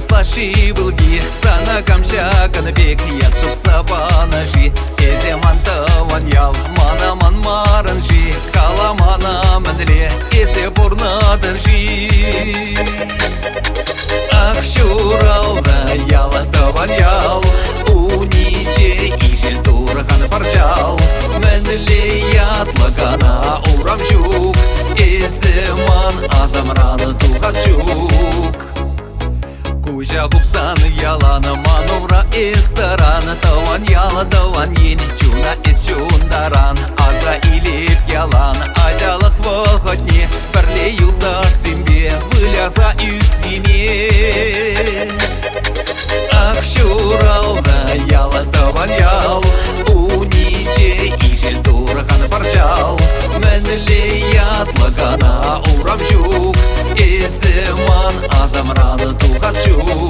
слаши былги, сана камша канбек, я тут сабанажи. Эземанта ваньял, мана маранжи, каламана манле, эзе бурнаданжи. Ах, шуралда яла таваньял, униче ижел турхан паржал. Менле ятлагана урамжук, эземан азамран тухасюк. Кужа гупсан ялана манувра эстеран, таван яла таван ен чуна эсюндаран. Ада илеп ялан ажалых вахотне, бірле юлдар симбе выляза үстіне. Ах, шуралда яла таван ял, униче ижел турхан паржал. Менле ятлагана урамжук, эземан азамран тухасюк.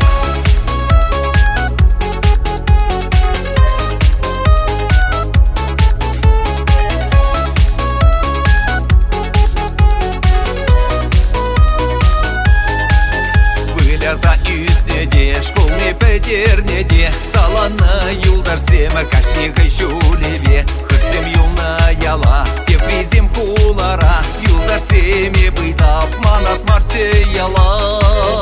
За үстіне школны пәтернеде, саланы юлдар семі кашнеғай шулеве. Хырсем юлна яла, тепризем кулара, юлдар семі быйтап манас марчы яла.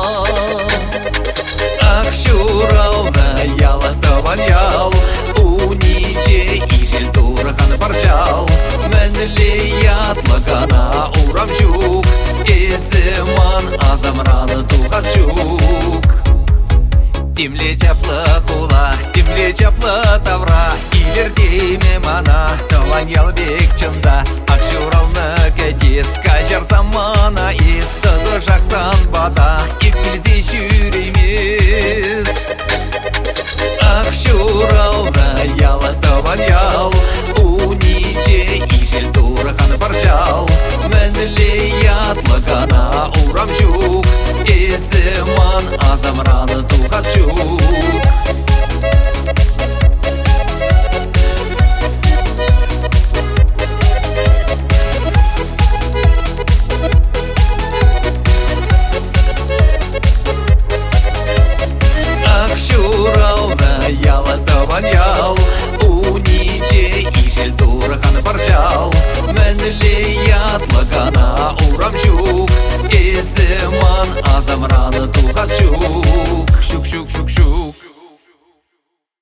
Ах, шуралда яла таван ял, униче ижел турхан паржал. Менле ятлагана урамжук, эземан азамран тухасюк. Темле тепло кула, темле тепло тавра, илердейме мана, таван ял бек чында. Ах, шуралны кәдес, кажар заман